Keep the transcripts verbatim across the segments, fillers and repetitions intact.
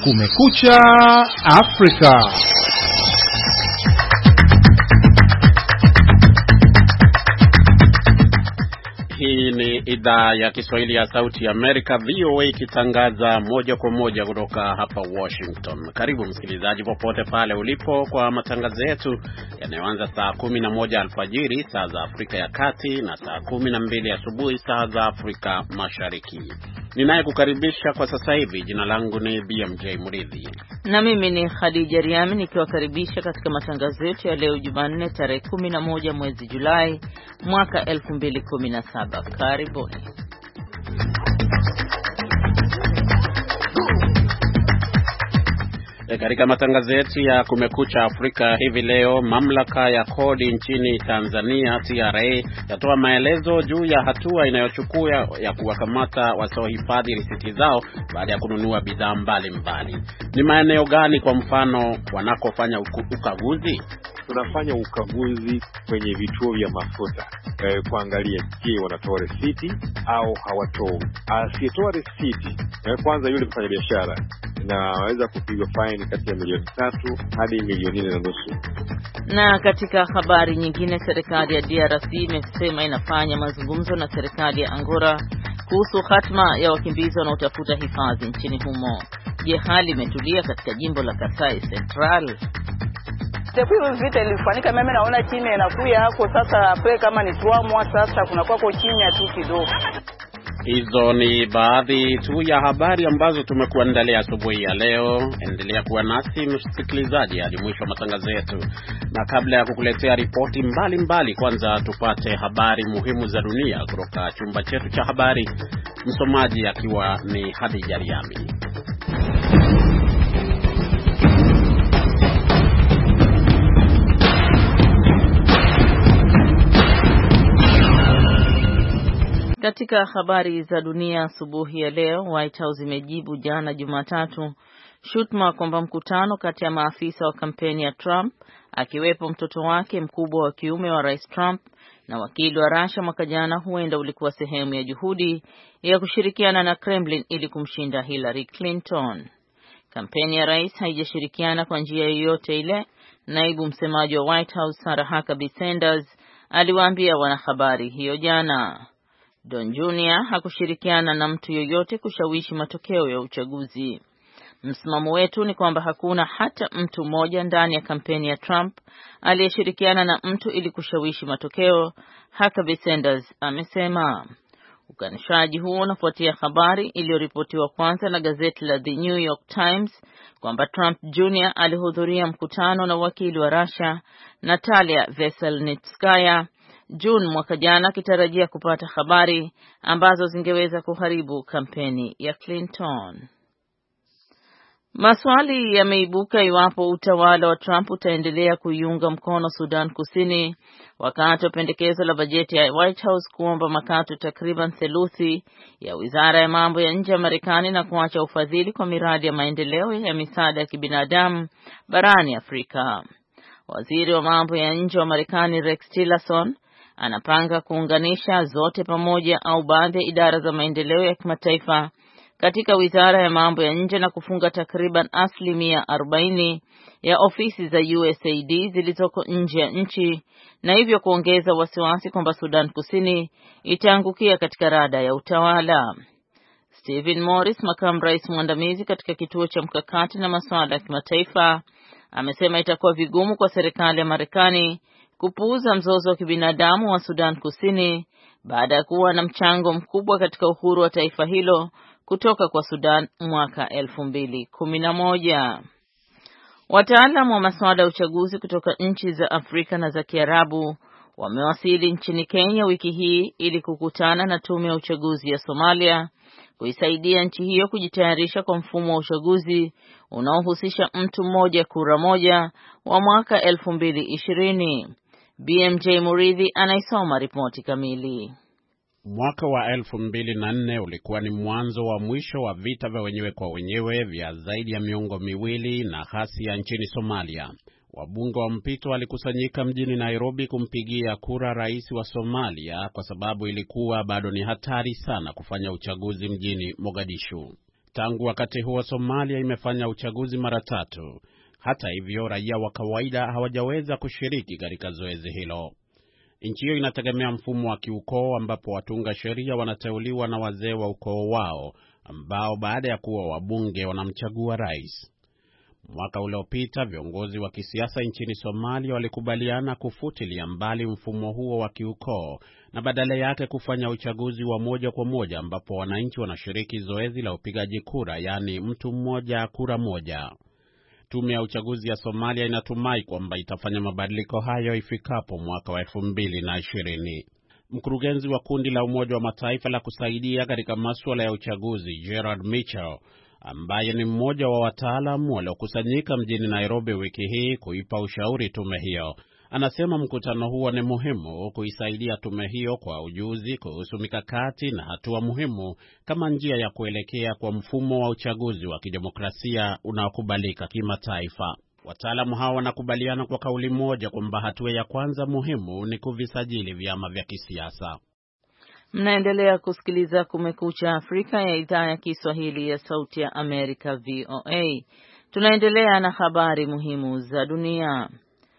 Kumekucha Afrika. Hii ni idhaa ya Kiswahili ya Sauti ya Amerika, V O A, ikitangaza moja kwa moja kutoka hapa Washington. Karibu msikilizaji popote pale ulipo kwa matangazo yetu yanayoanza saa kumi na moja alfajiri saa za Afrika ya Kati na saa kumi na mbili asubuhi saa za Afrika Mashariki. Ninayekukaribisha kwa sasa hivi, jina langu ni B M J Muridhi. Na mimi ni Khadija Riami nikiwakaribisha katika matangazo yetu ya leo Jumanne tarehe kumi na moja mwezi Julai mwaka elfu mbili kumi na saba. Karibuni. E, katika matangazo yetu ya Kumekucha Afrika hivi leo, mamlaka ya kodi nchini Tanzania T R A yatoa maelezo juu ya hatua inayochukua ya kuwakamata wasiohifadhi risiti zao baada ya kununua bidhaa mbalimbali. Ni maeneo gani kwa mfano wanakofanya ukaguzi? Tunafanya ukaguzi kwenye vituo vya mafuta e, kuangalia je, wanatoa risiti au hawatoi. Asiyetoa risiti e, kwanza yule mfanyabiashara na waweza kupigwa faini kati ya milioni tatu hadi milioni nne na nusu. Na katika habari nyingine, serikali ya D R C imesema inafanya mazungumzo na serikali ya Angola kuhusu hatma ya wakimbizi wanaotafuta hifadhi nchini humo. Je, hali imetulia katika jimbo la Kasai Central? Kwa vita ilifanyika, mimi naona Kenya inakuja hapo sasa, ape kama ni tuamwa sasa kuna kwako Kenya tu kidogo. Hizo ni baadhi tu ya habari ambazo tumekuandalia asubuhi ya leo. Endelea kuwa nasi msikilizaji hadi mwisho wa matangazo yetu. Na kabla ya kukuletea ripoti mbalimbali, kwanza tupate habari muhimu za dunia kutoka chumba chetu cha habari. Msomaji akiwa ni Khadija Riami. Katika habari za dunia asubuhi ya leo, White House imejibu jana Jumatatu shutuma kwamba mkutano kati ya maafisa wa kampeni ya Trump, akiwepo mtoto wake mkubwa wa kiume wa Rais Trump na wakili wa Russia mwaka jana, huenda ulikuwa sehemu ya juhudi ya kushirikiana na Kremlin ili kumshinda Hillary Clinton. Kampeni ya rais haijashirikiana kwa njia yoyote ile, naibu msemaji wa White House Sarah Huckabee Sanders aliwaambia wanahabari hiyo jana. Don Junior hakushirikiana na mtu yoyote kushawishi matokeo ya uchaguzi. Msimamo wetu ni kwamba hakuna hata mtu mmoja ndani ya kampeni ya Trump aliyeshirikiana na mtu ili kushawishi matokeo, Huckabee Sanders amesema. Ukanishaji huo unafuatia habari iliyoripotiwa kwanza na gazeti la The New York Times kwamba Trump Junior alihudhuria mkutano na wakili wa Russia Natalia Veselnitskaya June mwaka jana, kitarajia kupata habari ambazo zingeweza kuharibu kampeni ya Clinton. Maswali yameibuka iwapo utawala wa Trump utaendelea kuiunga mkono Sudan Kusini wakati wa pendekezo la bajeti ya White House kuomba makato takriban theluthi ya Wizara ya Mambo ya Nje ya Marekani na kuacha ufadhili kwa miradi ya maendeleo ya misaada ya kibinadamu barani Afrika. Waziri wa Mambo ya Nje wa Marekani Rex Tillerson anapanga kuunganisha zote pamoja au baadhi ya idara za maendeleo ya kimataifa katika Wizara ya Mambo ya Nje na kufunga takriban asilimia arobaini ya ofisi za U S A I D zilizoko nje ya nchi, na hivyo kuongeza wasiwasi kwamba Sudan Kusini itaangukia katika rada ya utawala. Stephen Morris, makamu rais mwandamizi katika kituo cha mkakati na masuala ya kimataifa, amesema itakuwa vigumu kwa serikali ya Marekani kupuuza mzozo wa kibinadamu wa Sudan Kusini baada ya kuwa na mchango mkubwa katika uhuru wa taifa hilo kutoka kwa Sudan mwaka elfu mbili kumi na moja. Wataalamu wa masuala ya uchaguzi kutoka nchi za Afrika na za Kiarabu wamewasili nchini Kenya wiki hii ili kukutana na tume ya uchaguzi ya Somalia kuisaidia nchi hiyo kujitayarisha kwa mfumo wa uchaguzi unaohusisha mtu mmoja kura moja wa mwaka elfu mbili ishirini. B M J Muridhi anaisoma ripoti kamili. Mwaka wa elfu mbili na nne ulikuwa ni mwanzo wa mwisho wa vita vya wenyewe kwa wenyewe vya zaidi ya miongo miwili na ghasia nchini Somalia. Wabunge wa mpito walikusanyika mjini Nairobi kumpigia kura rais wa Somalia kwa sababu ilikuwa bado ni hatari sana kufanya uchaguzi mjini Mogadishu. Tangu wakati huo Somalia imefanya uchaguzi mara tatu. Hata hivyo, raia wa kawaida hawajaweza kushiriki katika zoezi hilo. Nchi hiyo inategemea mfumo wa kiukoo ambapo watunga sheria wanateuliwa na wazee wa ukoo wao ambao baada ya kuwa wabunge wanamchagua rais. Mwaka uliopita viongozi wa kisiasa nchini Somalia walikubaliana kufutilia mbali mfumo huo wa kiukoo na badala yake kufanya uchaguzi wa moja kwa moja ambapo wananchi wanashiriki zoezi la upigaji kura, yani mtu mmoja kura moja. Tume ya uchaguzi ya Somalia inatumai kwamba itafanya mabadiliko hayo ifikapo mwaka wa elfu mbili na ishirini. Mkurugenzi wa kundi la Umoja wa Mataifa la kusaidia katika masuala ya uchaguzi, Gerard Mitchell, ambaye ni mmoja wa wataalamu waliokusanyika mjini Nairobi wiki hii kuipa ushauri tume hiyo, anasema mkutano huo ni muhimu kuisaidia tume hiyo kwa ujuzi kuhusu mikakati na hatua muhimu kama njia ya kuelekea kwa mfumo wa uchaguzi wa kidemokrasia unaokubalika kimataifa. Wataalamu hao wanakubaliana kwa kauli moja kwamba hatua ya kwanza muhimu ni kuvisajili vyama vya kisiasa. Mnaendelea kusikiliza Kumekucha Afrika ya idhaa ya Kiswahili ya Sauti ya Amerika V O A. Tunaendelea na habari muhimu za dunia.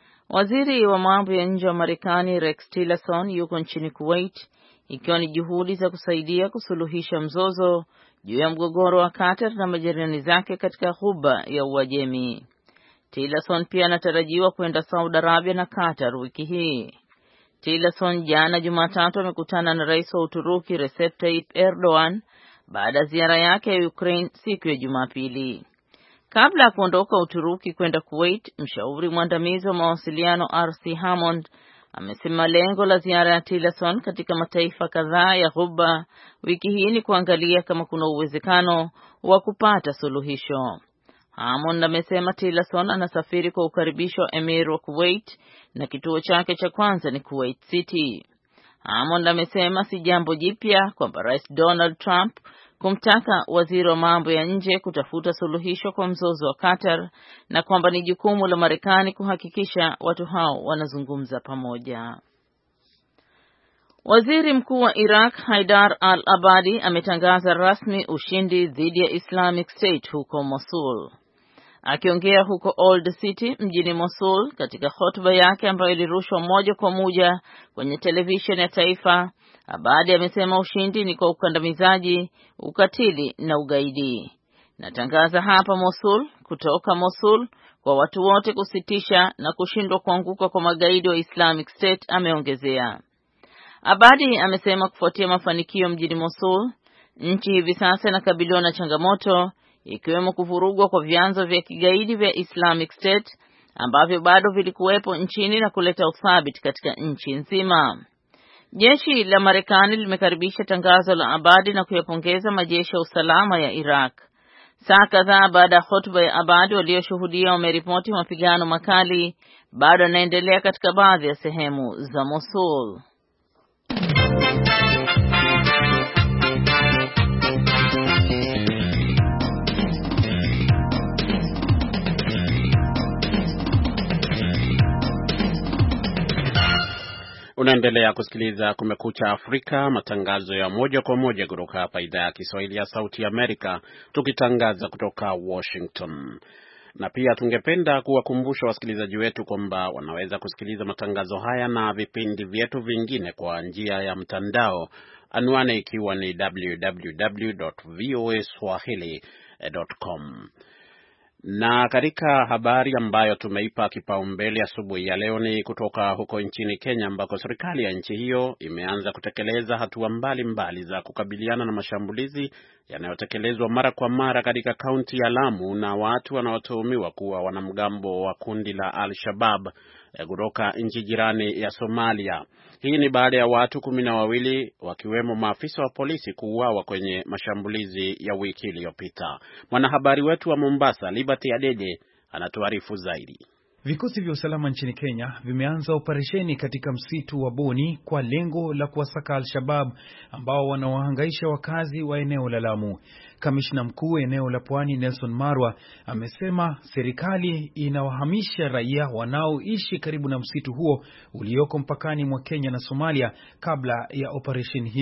Waziri wa mambo ya nje wa Marekani Rex Tillerson yuko nchini Kuwait ikiwa ni juhudi za kusaidia kusuluhisha mzozo juu ya mgogoro wa Qatar na majirani zake katika Ghuba ya Uajemi. Tillerson pia anatarajiwa kwenda Saudi Arabia na Qatar wiki hii. Tillerson jana Jumatatu amekutana na rais wa Uturuki Recep Tayyip Erdogan baada ya ziara yake ya Ukraine siku ya Jumapili. Kabla ya kuondoka Uturuki kwenda Kuwait, mshauri mwandamizi wa mawasiliano R C Hammond amesema lengo la ziara ya Tillerson katika mataifa kadhaa ya Ghuba wiki hii ni kuangalia kama kuna uwezekano wa kupata suluhisho. Hammond amesema Tillerson anasafiri kwa ukaribisho wa Emir wa Kuwait na kituo chake cha kwanza ni Kuwait City. Hammond amesema si jambo jipya kwamba Rais Donald Trump kumtaka waziri wa mambo ya nje kutafuta suluhisho kwa mzozo wa Qatar na kwamba ni jukumu la Marekani kuhakikisha watu hao wanazungumza pamoja. Waziri Mkuu wa Iraq Haidar al-Abadi ametangaza rasmi ushindi dhidi ya Islamic State huko Mosul. Akiongea huko Old City mjini Mosul katika hotuba yake ambayo ilirushwa moja kwa moja kwenye televisheni ya taifa, Abadi amesema ushindi ni kwa ukandamizaji, ukatili na ugaidi. Natangaza hapa Mosul, kutoka Mosul, kwa watu wote kusitisha na kushindwa kuanguka kwa magaidi wa Islamic State, ameongezea. Abadi amesema kufuatia mafanikio mjini Mosul, nchi hivi sasa inakabiliwa na changamoto ikiwemo kuvurugwa kwa vyanzo vya kigaidi vya Islamic State ambavyo bado vilikuwepo nchini na kuleta uthabiti katika nchi nzima. Jeshi la Marekani limekaribisha tangazo la Abadi na kuyapongeza majeshi ya usalama ya Iraq. Saa kadhaa baada ya hotuba ya Abadi, walioshuhudia wameripoti mapigano makali bado yanaendelea katika baadhi ya sehemu za Mosul. Unaendelea kusikiliza Kumekucha Afrika, matangazo ya moja kwa moja kutoka hapa idhaa ya Kiswahili ya Sauti Amerika, tukitangaza kutoka Washington. Na pia tungependa kuwakumbusha wasikilizaji wetu kwamba wanaweza kusikiliza matangazo haya na vipindi vyetu vingine kwa njia ya mtandao, anwani ikiwa ni w w w dot v o a swahili dot com. Na katika habari ambayo tumeipa kipaumbele asubuhi ya leo ni kutoka huko nchini Kenya, ambako serikali ya nchi hiyo imeanza kutekeleza hatua mbalimbali za kukabiliana na mashambulizi yanayotekelezwa mara kwa mara katika kaunti ya Lamu na watu wanaotuhumiwa kuwa wanamgambo wa kundi la Al-Shabaab kutoka nchi jirani ya Somalia. Hii ni baada ya watu kumi na wawili wakiwemo maafisa wa polisi kuuawa kwenye mashambulizi ya wiki iliyopita. Mwanahabari wetu wa Mombasa, Liberty Adede, anatuarifu zaidi. Vikosi vya usalama nchini Kenya vimeanza operesheni katika msitu wa Boni kwa lengo la kuwasaka Al-Shabaab ambao wanawahangaisha wakazi wa eneo la Lamu. Kamishna mkuu eneo la Pwani Nelson Marwa amesema serikali inawahamisha raia wanaoishi karibu na msitu huo ulioko mpakani mwa Kenya na Somalia kabla ya operesheni hiyo.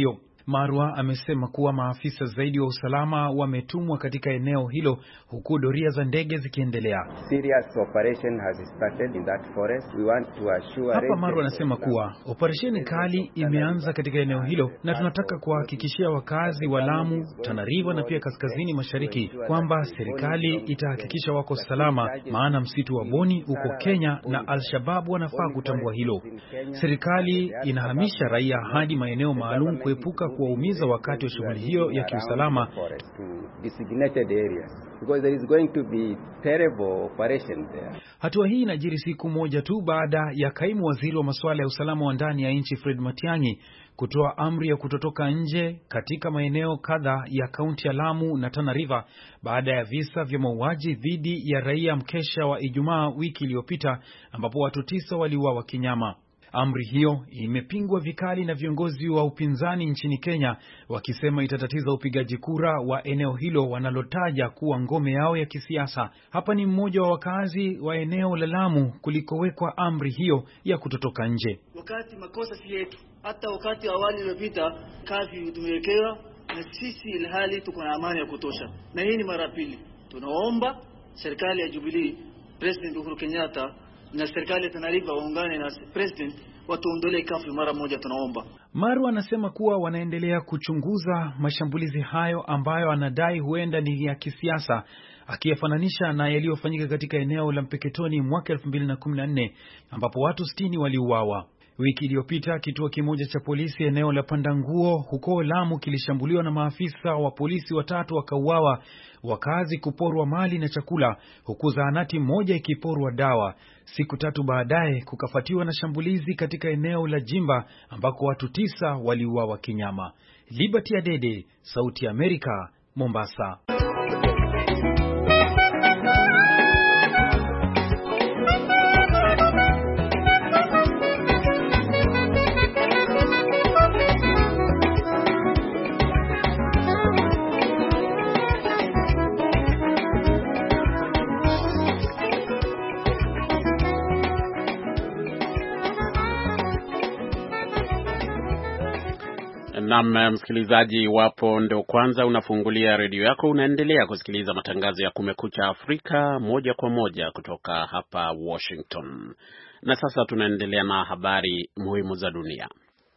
Marwa amesema kuwa maafisa zaidi wa usalama wametumwa katika eneo hilo huku doria za ndege zikiendelea. Serious operation has started in that forest. We want to assure. Hapa Marwa anasema kuwa operesheni kali imeanza katika eneo hilo na tunataka kuhakikishia wakazi wa Lamu, Tana River na pia kaskazini mashariki kwamba serikali itahakikisha wako salama, maana msitu wa Boni uko Kenya na Al-Shabaab wanafaa kutambua hilo. Serikali inahamisha raia hadi maeneo maalum kuepuka kuwaumiza wakati wa shughuli hiyo ya kiusalama. Because there is going to be terrible operation there. Hatua hii inajiri siku moja tu baada ya kaimu waziri wa masuala ya usalama wa ndani ya nchi Fred Matiang'i kutoa amri ya kutotoka nje katika maeneo kadhaa ya kaunti ya Lamu na Tana River baada ya visa vya mauaji dhidi ya raia mkesha wa Ijumaa wiki iliyopita ambapo watu tisa waliuawa kinyama. Amri hiyo imepingwa vikali na viongozi wa upinzani nchini Kenya wakisema itatatiza upigaji kura wa eneo hilo wanalotaja kuwa ngome yao ya kisiasa. Hapa ni mmoja wa wakazi wa eneo la Lamu kulikowekwa amri hiyo ya kutotoka nje. Wakati makosa si yetu, hata wakati awali uliopita kazi tumewekewa na sisi ilhali tuko na amani ya kutosha. Na hii ni mara pili. Tunaomba serikali ya Jubilee, President Uhuru Kenyatta na serikali ya Tana River waungane na president watuondolee kafu mara moja, tunaomba. Maru anasema kuwa wanaendelea kuchunguza mashambulizi hayo ambayo anadai huenda ni ya kisiasa, akiyafananisha na yaliyofanyika katika eneo la Mpeketoni mwaka elfu mbili na kumi na nne ambapo watu sitini waliuawa. Wiki iliyopita kituo kimoja cha polisi eneo la Pandanguo huko Lamu kilishambuliwa na maafisa wa polisi watatu wakauawa, wakazi kuporwa mali na chakula, huku zahanati moja ikiporwa dawa. Siku tatu baadaye kukafuatiwa na shambulizi katika eneo la Jimba ambako watu tisa waliuawa kinyama. Liberty Adede, Sauti ya Amerika, Mombasa. Naam, msikilizaji, wapo ndio kwanza unafungulia redio yako, unaendelea kusikiliza matangazo ya Kumekucha Afrika moja kwa moja kutoka hapa Washington. Na sasa tunaendelea na habari muhimu za dunia.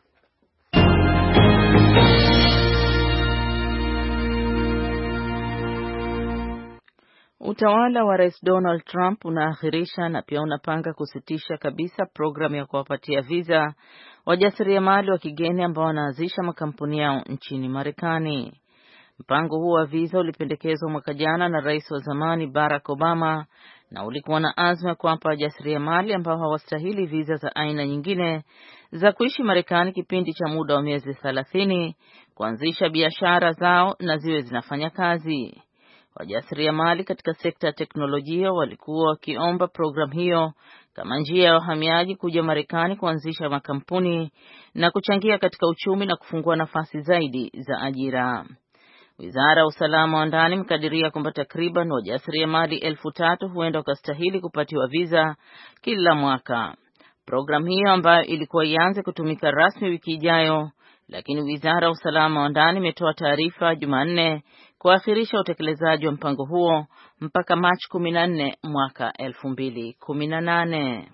Utawala wa Rais Donald Trump unaakhirisha na pia unapanga kusitisha kabisa programu ya kuwapatia visa wajasiriamali wa kigeni ambao wanaanzisha makampuni yao nchini Marekani. Mpango huo wa visa ulipendekezwa mwaka jana na Rais wa zamani Barack Obama na ulikuwa na azma kuwapa wajasiriamali ambao hawastahili visa za aina nyingine za kuishi Marekani kipindi cha muda wa miezi thelathini kuanzisha biashara zao na ziwe zinafanya kazi. Wajasiriamali katika sekta ya teknolojia walikuwa wakiomba programu hiyo kama njia ya wahamiaji kuja Marekani kuanzisha makampuni na kuchangia katika uchumi na kufungua nafasi zaidi za ajira. Wizara ya usalama wa ndani mkadiria kwamba takriban wajasiriamali elfu tatu huenda wakastahili kupatiwa visa kila mwaka. Programu hiyo ambayo ilikuwa ianze kutumika rasmi wiki ijayo, lakini Wizara ya usalama wa ndani imetoa taarifa Jumanne kuakhirisha utekelezaji wa mpango huo mpaka Machi kumi na nne mwaka elfu mbili kumi na nane.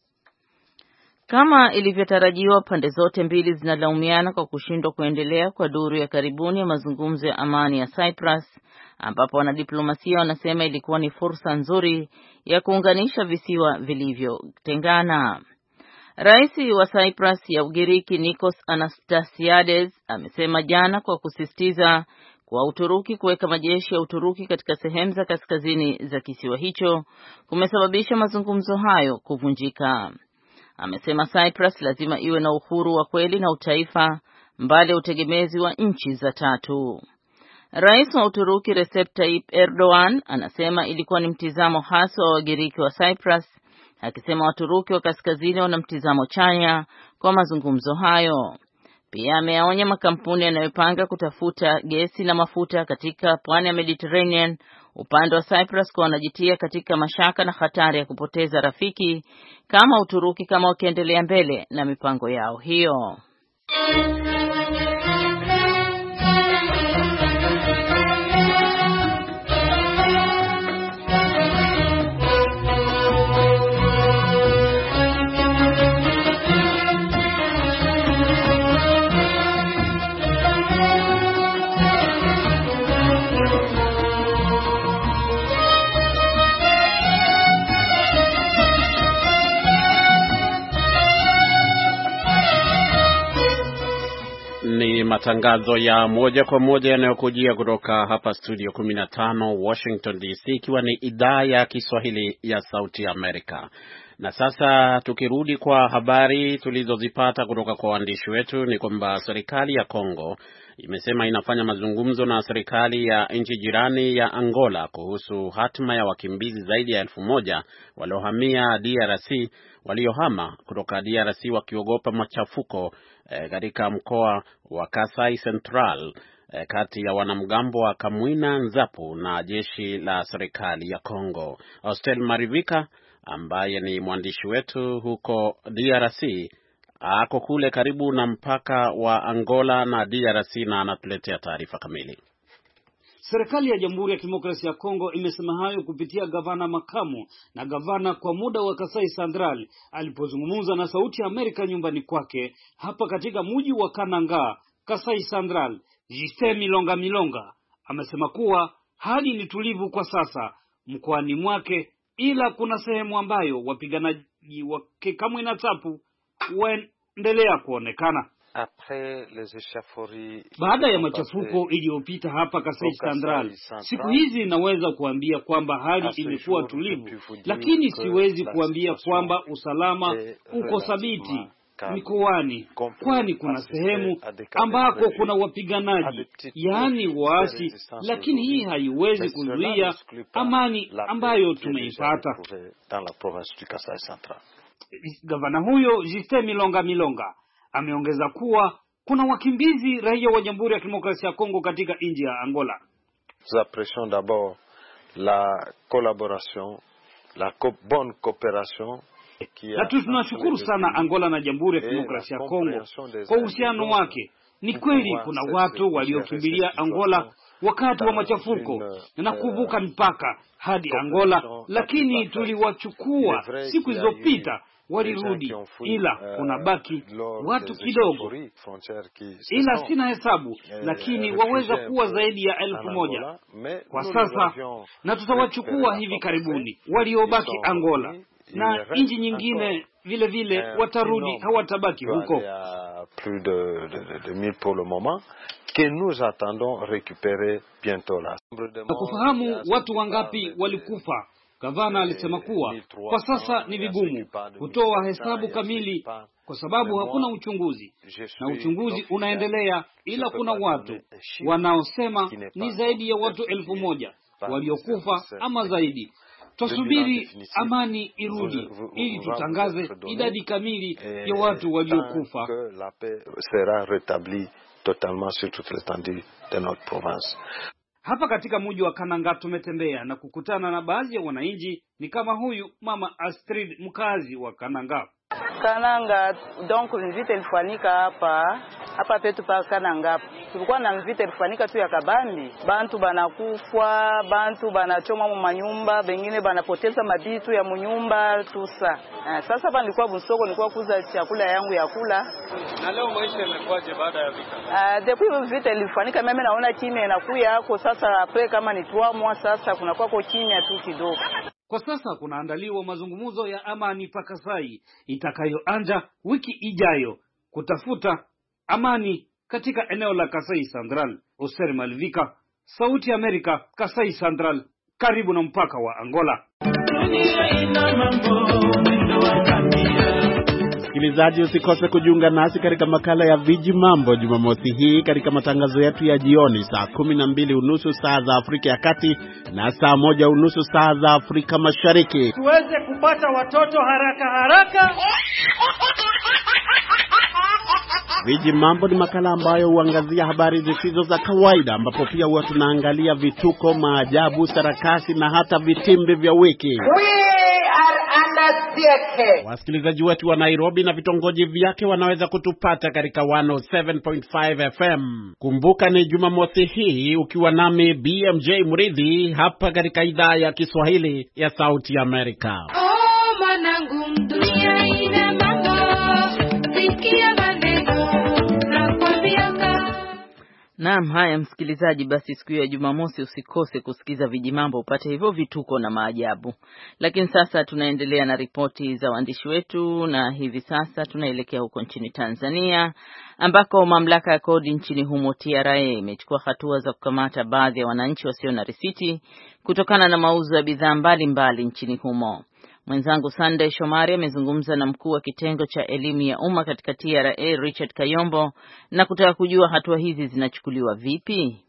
Kama ilivyotarajiwa, pande zote mbili zinalaumiana kwa kushindwa kuendelea kwa duru ya karibuni ya mazungumzo ya amani ya Cyprus, ambapo wanadiplomasia wanasema ilikuwa ni fursa nzuri ya kuunganisha visiwa vilivyotengana. Rais wa Cyprus ya Ugiriki Nikos Anastasiades amesema jana kwa kusisitiza kwa Uturuki kuweka majeshi ya Uturuki katika sehemu za kaskazini za kisiwa hicho kumesababisha mazungumzo hayo kuvunjika. Amesema Cyprus lazima iwe na uhuru wa kweli na utaifa mbali ya utegemezi wa nchi za tatu. Rais wa Uturuki Recep Tayyip Erdogan anasema ilikuwa ni mtizamo hasa wa Wagiriki wa Cyprus, akisema Waturuki wa kaskazini wana mtizamo chanya kwa mazungumzo hayo. Pia ameyaonya makampuni yanayopanga kutafuta gesi na mafuta katika pwani ya Mediterranean upande wa Cyprus kwa wanajitia katika mashaka na hatari ya kupoteza rafiki kama Uturuki kama wakiendelea mbele na mipango yao hiyo. matangazo ya moja kwa moja yanayokujia kutoka hapa studio kumi na tano Washington D C, ikiwa ni idhaa ya Kiswahili ya Sauti Amerika. Na sasa tukirudi kwa habari tulizozipata kutoka kwa waandishi wetu, ni kwamba serikali ya Kongo imesema inafanya mazungumzo na serikali ya nchi jirani ya Angola kuhusu hatima ya wakimbizi zaidi ya elfu moja waliohamia D R C, waliohama kutoka D R C wakiogopa machafuko katika eh, mkoa wa Kasai Central eh, kati ya wanamgambo wa Kamwina Nzapu na jeshi la serikali ya Kongo. Hostel Marivika ambaye ni mwandishi wetu huko D R C ako kule karibu na mpaka wa Angola na D R C na anatuletea taarifa kamili. Serikali ya Jamhuri ya Kidemokrasia ya Kongo imesema hayo kupitia gavana makamu na gavana kwa muda wa Kasai Central alipozungumza na Sauti ya Amerika nyumbani kwake hapa katika mji wa Kananga, Kasai Central. Justin Milonga Milonga amesema kuwa hali ni tulivu kwa sasa mkoani mwake, ila kuna sehemu ambayo wapiganaji wa Kamwina Nzapu waendelea kuonekana. Baada ya machafuko iliyopita hapa Kasai Central, siku hizi naweza kuambia kwamba hali imekuwa tulivu, lakini siwezi kuambia kwamba usalama uko thabiti mikoani, kwani kuna sehemu ambako kuna wapiganaji, yaani waasi, lakini hii haiwezi kuzuia amani ambayo tumeipata. Gavana huyo Justin Milonga Milonga ameongeza kuwa kuna wakimbizi raia wa Jamhuri ya Kidemokrasia ya Kongo katika nchi ya Angola. Nous apprécions d'abord la collaboration, la co bonne coopération. Na tunashukuru sana Angola na Jamhuri ya Kidemokrasia ya Kongo kwa uhusiano wake. Ni kweli kuna watu waliokimbilia Angola wakati wa machafuko na kuvuka mpaka hadi Angola, lakini tuliwachukua siku zilizopita walirudi, ila kuna baki watu kidogo, ila sina hesabu, lakini waweza kuwa zaidi ya elfu moja kwa sasa, na tutawachukua hivi karibuni waliobaki Angola, na nchi nyingine vile vile watarudi, hawatabaki huko. Plus de de de mille pour le moment que nous attendons récupérer bientôt là. Na kufahamu watu wangapi walikufa, gavana alisema kuwa kwa sasa ni vigumu kutoa hesabu kamili kwa sababu hakuna uchunguzi, na uchunguzi unaendelea, ila kuna watu wanaosema ni zaidi ya watu elfu moja waliokufa ama zaidi. Tusubiri amani irudi ili tutangaze idadi kamili ya watu waliokufa. La paix sera rétablie totalement sur toute l'étendue de notre province. Hapa katika mji wa Kananga tumetembea na kukutana na baadhi ya wananchi, ni kama huyu mama Astrid, mkazi wa Kananga. Kananga, donc nzite ilifanyika hapa hapa petu pa Kananga. Tulikuwa na nzite ilifanyika tu ya kabambi, bantu banakufa, bantu banachoma mu manyumba, bengine banapoteza mabitu ya munyumba tusa. Sasa hapa nilikuwa busoko, nilikuwa kuuza chakula yangu ya kula. Na leo maisha yamekwaje baada ya vita? Ah, depuis vita ilifanyika mimi naona kimya inakuya hapo sasa, apre kama ni trois mois sasa kuna kwako kimya tu kidogo. Kwa sasa kunaandaliwa mazungumzo ya amani pa Kasai itakayoanza wiki ijayo kutafuta amani katika eneo la Kasai Central. Oser Malvika, Sauti ya Amerika, Kasai Central, karibu na mpaka wa Angola. Msikilizaji, usikose kujiunga nasi katika makala ya Viji Mambo Jumamosi hii katika matangazo yetu ya jioni saa kumi na mbili unusu saa za Afrika ya Kati na saa moja unusu saa za Afrika Mashariki. Tuweze kupata watoto haraka haraka. Viji Mambo ni makala ambayo huangazia habari zisizo za kawaida, ambapo pia huwa tunaangalia vituko, maajabu, sarakasi na hata vitimbi vya wiki. Wasikilizaji wetu wa Nairobi na vitongoji vyake wanaweza kutupata katika one oh seven point five F M. Kumbuka ni Jumamosi hii ukiwa nami B M J Mridhi hapa katika idhaa ya Kiswahili ya Sauti ya Amerika. Oh, manangu dunia ina mambo, sikia maneno na kwambianga. Naam, haya msikilizaji, basi siku ya Jumamosi usikose kusikiza Vijimambo upate hivyo vituko na maajabu. Lakini sasa tunaendelea na ripoti za waandishi wetu, na hivi sasa tunaelekea huko nchini Tanzania ambako mamlaka ya kodi nchini humo T R A imechukua hatua za kukamata baadhi ya wananchi wasio na risiti kutokana na mauzo ya bidhaa mbalimbali nchini humo. Mwenzangu Sunday Shomari amezungumza na mkuu wa kitengo cha elimu ya umma katika T R A Richard Kayombo na kutaka kujua hatua hizi zinachukuliwa vipi.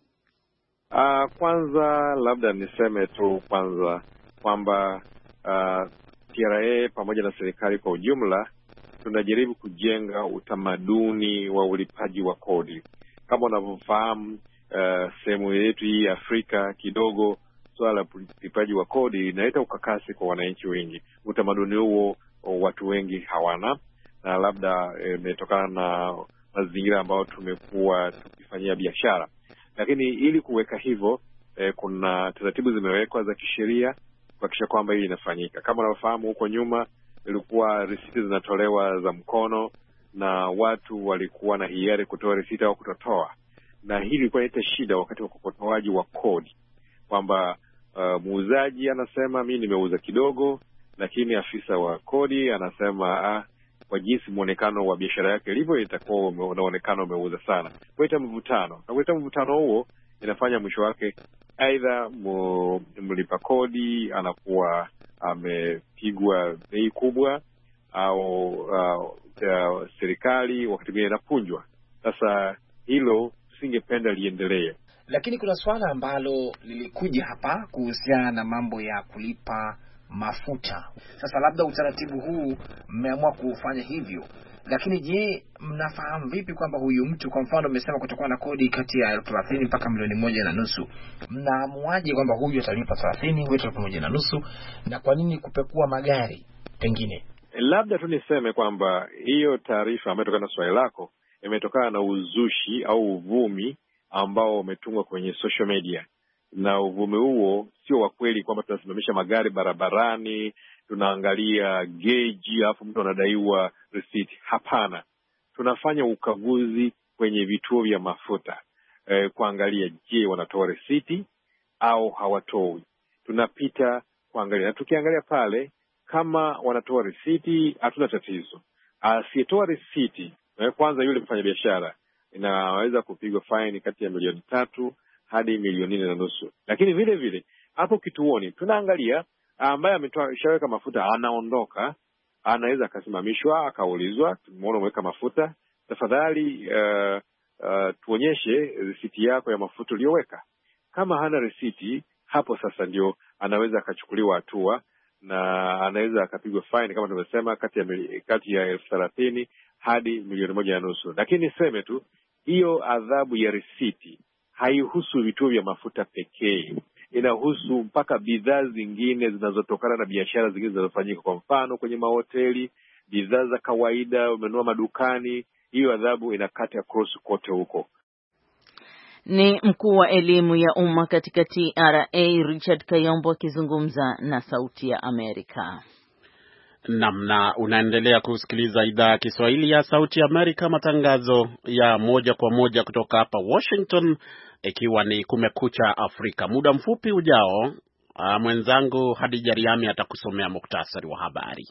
Uh, kwanza labda niseme tu kwanza kwamba uh, T R A pamoja na serikali kwa ujumla tunajaribu kujenga utamaduni wa ulipaji wa kodi. Kama unavyofahamu, uh, sehemu yetu hii Afrika kidogo swala la ulipaji wa kodi inaleta ukakasi kwa wananchi wengi. Utamaduni huo watu wengi hawana, na labda imetokana e, na mazingira ambayo tumekuwa tukifanyia biashara. Lakini ili kuweka hivyo e, kuna taratibu zimewekwa za kisheria kuhakikisha kwamba hili inafanyika. Kama unavyofahamu, huko nyuma ilikuwa risiti zinatolewa za mkono na watu walikuwa na hiari kutoa risiti au kutotoa, na hili ilikuwa inaleta shida wakati wa ukokotoaji wa kodi, kwamba uh, muuzaji anasema mimi nimeuza kidogo, lakini afisa wa kodi anasema ah, kwa jinsi muonekano wa biashara yake ilivyo itakuwa unaonekana umeuza sana. Kuleta mvutano. Na kuleta mvutano huo inafanya mwisho wake aidha mlipa kodi anakuwa amepigwa bei kubwa au uh, uh, serikali wakati mwingine inapunjwa. Sasa hilo singependa liendelee. Lakini kuna swala ambalo lilikuja hapa kuhusiana na mambo ya kulipa mafuta. Sasa labda utaratibu huu mmeamua kufanya hivyo, lakini je, mnafahamu vipi kwamba huyu mtu, kwa mfano umesema kutakuwa na kodi kati ya elfu thelathini mpaka milioni moja na nusu, mnaamuaje kwamba huyu atalipa thelathini, huyu atalipa moja na nusu, na kwa nini kupekua magari pengine? Labda tu niseme kwamba hiyo taarifa ambayo inatokana na swali lako imetokana na uzushi au uvumi ambao umetungwa kwenye social media, na uvumi huo sio wa kweli kwamba tunasimamisha magari barabarani, tunaangalia gauge alafu mtu anadaiwa receipt. Hapana. Tunafanya ukaguzi kwenye vituo vya mafuta e, kuangalia je, wanatoa receipt au hawatoi. Tunapita kuangalia, na tukiangalia pale kama wanatoa receipt hatuna tatizo. Asiyetoa receipt, kwanza yule mfanyabiashara inaweza kupigwa fine kati ya milioni tatu hadi milioni nne na nusu. Lakini vile vile hapo kituoni tunaangalia ambaye ametoa shaweka mafuta anaondoka, anaweza akasimamishwa akaulizwa, tumeona umeweka mafuta, tafadhali uh, uh, tuonyeshe risiti yako ya mafuta uliyoweka. Kama hana risiti, hapo sasa ndio anaweza akachukuliwa hatua na anaweza akapigwa fine kama tumesema kati ya kati ya elfu thelathini hadi milioni moja na nusu. Lakini niseme tu hiyo adhabu ya risiti haihusu vituo vya mafuta pekee. Inahusu mpaka bidhaa zingine zinazotokana na biashara zingine zinazofanyika. Kwa mfano kwenye mahoteli, bidhaa za kawaida umenunua madukani, hiyo adhabu inakata cross kote huko. Ni mkuu wa elimu ya umma katika T R A Richard Kayombo akizungumza na Sauti ya Amerika. Namna unaendelea kusikiliza idhaa ya Kiswahili ya Sauti ya Amerika, matangazo ya moja kwa moja kutoka hapa Washington, ikiwa ni Kumekucha Afrika. Muda mfupi ujao, mwenzangu Hadija Riami atakusomea muktasari wa habari.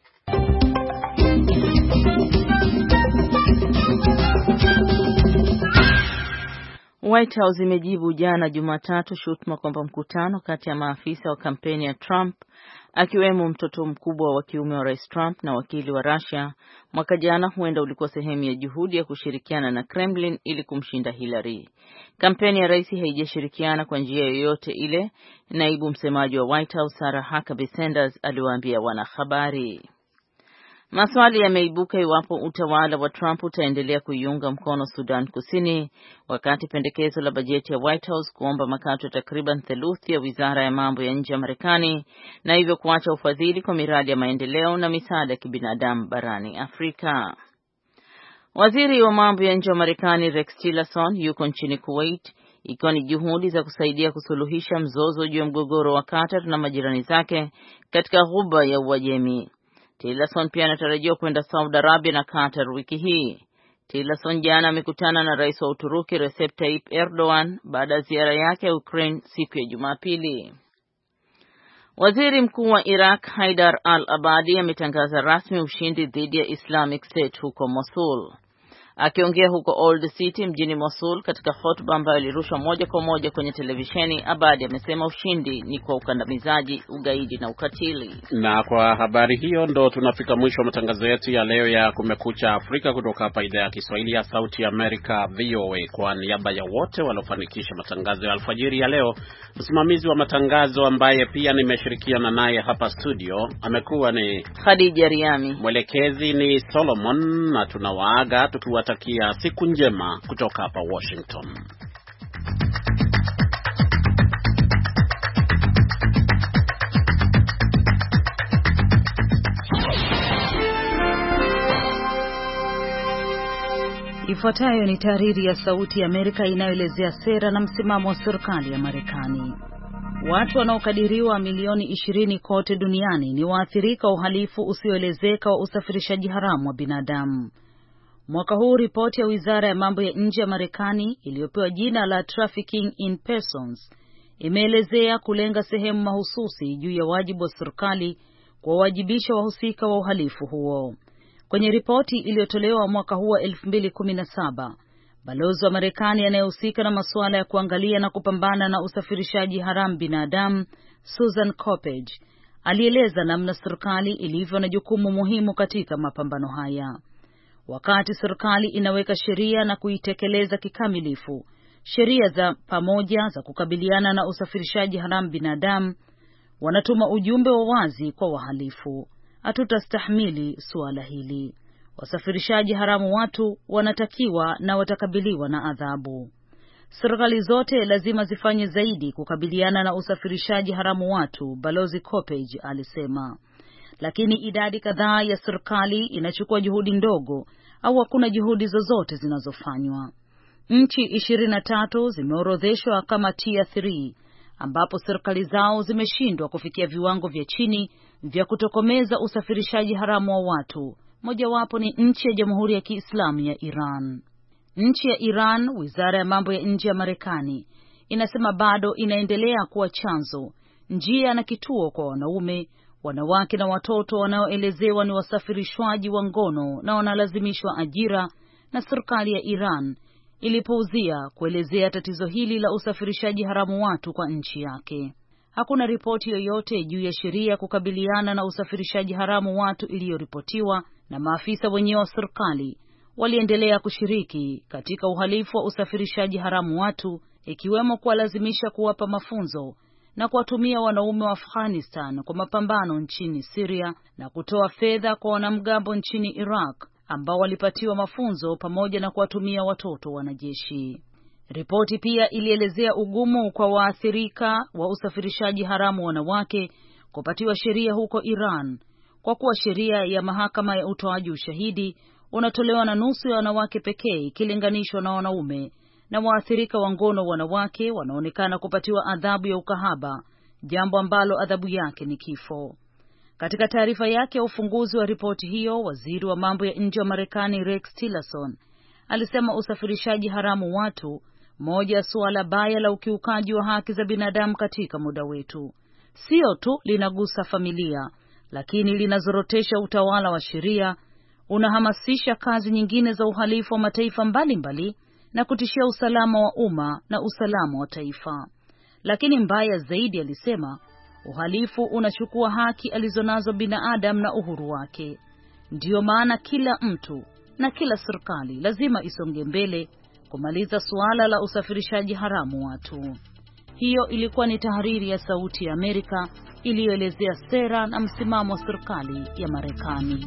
White House imejibu jana Jumatatu shutuma kwamba mkutano kati ya maafisa wa kampeni ya Trump, akiwemo mtoto mkubwa wa kiume wa Rais Trump na wakili wa Russia, mwaka jana huenda ulikuwa sehemu ya juhudi ya kushirikiana na Kremlin ili kumshinda Hillary. Kampeni ya rais haijashirikiana kwa njia yoyote ile, naibu msemaji wa White House Sarah Huckabee Sanders aliwaambia wanahabari. Maswali yameibuka iwapo utawala wa Trump utaendelea kuiunga mkono Sudan Kusini, wakati pendekezo la bajeti ya White House kuomba makato takriban theluthi ya wizara ya mambo ya nje ya Marekani na hivyo kuacha ufadhili kwa miradi ya maendeleo na misaada ya kibinadamu barani Afrika. Waziri wa mambo ya nje wa Marekani Rex Tillerson yuko nchini Kuwait, ikiwa ni juhudi za kusaidia kusuluhisha mzozo juu ya mgogoro wa Qatar na majirani zake katika ghuba ya Uajemi. Tillerson pia anatarajiwa kwenda Saudi Arabia na Qatar wiki hii. Tillerson jana amekutana na rais wa Uturuki Recep Tayyip Erdogan baada ya ziara yake ya Ukraine siku ya Jumapili. Waziri Mkuu wa Iraq Haidar al-Abadi ametangaza rasmi ushindi dhidi ya Islamic State huko Mosul. Akiongea huko Old City mjini Mosul katika hotuba ambayo ilirushwa moja kwa moja kwenye televisheni, Abadi amesema ushindi ni kwa ukandamizaji, ugaidi na ukatili. Na kwa habari hiyo ndo tunafika mwisho wa matangazo yetu ya leo ya Kumekucha Afrika kutoka hapa idhaa ya Kiswahili ya Sauti America V O A. Kwa niaba ya wote waliofanikisha matangazo ya alfajiri ya leo, msimamizi wa matangazo ambaye pia nimeshirikiana naye hapa studio amekuwa ni Khadija Riami, mwelekezi ni Solomon, na tunawaaga tukiwatakia siku njema kutoka hapa Washington. Ifuatayo ni tahariri ya Sauti ya Amerika inayoelezea sera na msimamo wa serikali ya Marekani. Watu wanaokadiriwa milioni ishirini kote duniani ni waathirika wa uhalifu usioelezeka wa usafirishaji haramu wa binadamu. Mwaka huu ripoti ya Wizara ya Mambo ya Nje ya Marekani iliyopewa jina la Trafficking in Persons imeelezea kulenga sehemu mahususi juu ya wajibu wa serikali kuwawajibisha wahusika wa uhalifu huo. Kwenye ripoti iliyotolewa mwaka huu wa elfu mbili kumi na saba, balozi wa Marekani anayehusika na masuala ya kuangalia na kupambana na usafirishaji haramu binadamu, Susan Coppage, alieleza namna serikali ilivyo na jukumu muhimu katika mapambano haya. Wakati serikali inaweka sheria na kuitekeleza kikamilifu, sheria za pamoja za kukabiliana na usafirishaji haramu binadamu, wanatuma ujumbe wa wazi kwa wahalifu: hatutastahimili suala hili. Wasafirishaji haramu watu wanatakiwa na watakabiliwa na adhabu. Serikali zote lazima zifanye zaidi kukabiliana na usafirishaji haramu watu, Balozi Coppage alisema. Lakini idadi kadhaa ya serikali inachukua juhudi ndogo au hakuna juhudi zozote zinazofanywa. Nchi ishirini na tatu zimeorodheshwa kama tier three, ambapo serikali zao zimeshindwa kufikia viwango vya chini vya kutokomeza usafirishaji haramu wa watu. Mojawapo ni nchi ya Jamhuri ya Kiislamu ya Iran. Nchi ya Iran, Wizara ya Mambo ya Nje ya Marekani inasema bado inaendelea kuwa chanzo, njia na kituo kwa wanaume, wanawake na watoto wanaoelezewa ni wasafirishwaji wa ngono na wanalazimishwa ajira, na serikali ya Iran ilipouzia kuelezea tatizo hili la usafirishaji haramu watu kwa nchi yake. Hakuna ripoti yoyote juu ya sheria kukabiliana na usafirishaji haramu watu iliyoripotiwa, na maafisa wenyewe wa serikali waliendelea kushiriki katika uhalifu wa usafirishaji haramu watu, ikiwemo kuwalazimisha kuwapa mafunzo na kuwatumia wanaume wa Afghanistan kwa mapambano nchini Syria na kutoa fedha kwa wanamgambo nchini Iraq ambao walipatiwa mafunzo, pamoja na kuwatumia watoto wanajeshi. Ripoti pia ilielezea ugumu kwa waathirika wa usafirishaji haramu wanawake kupatiwa sheria huko Iran, kwa kuwa sheria ya mahakama ya utoaji ushahidi unatolewa na nusu ya wanawake pekee ikilinganishwa na wanaume, na waathirika wa ngono wanawake wanaonekana kupatiwa adhabu ya ukahaba, jambo ambalo adhabu yake ni kifo. Katika taarifa yake ya ufunguzi wa ripoti hiyo, waziri wa mambo ya nje wa Marekani Rex Tillerson alisema usafirishaji haramu watu, moja ya suala baya la ukiukaji wa haki za binadamu katika muda wetu, sio tu linagusa familia, lakini linazorotesha utawala wa sheria, unahamasisha kazi nyingine za uhalifu wa mataifa mbalimbali mbali, na kutishia usalama wa umma na usalama wa taifa. Lakini mbaya zaidi, alisema, uhalifu unachukua haki alizonazo binadamu na uhuru wake. Ndiyo maana kila mtu na kila serikali lazima isonge mbele kumaliza suala la usafirishaji haramu watu. Hiyo ilikuwa ni tahariri ya Sauti ya Amerika iliyoelezea sera na msimamo wa serikali ya Marekani.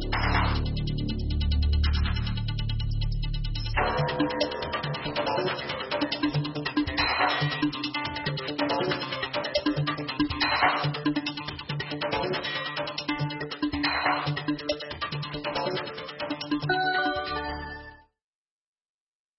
Thank you.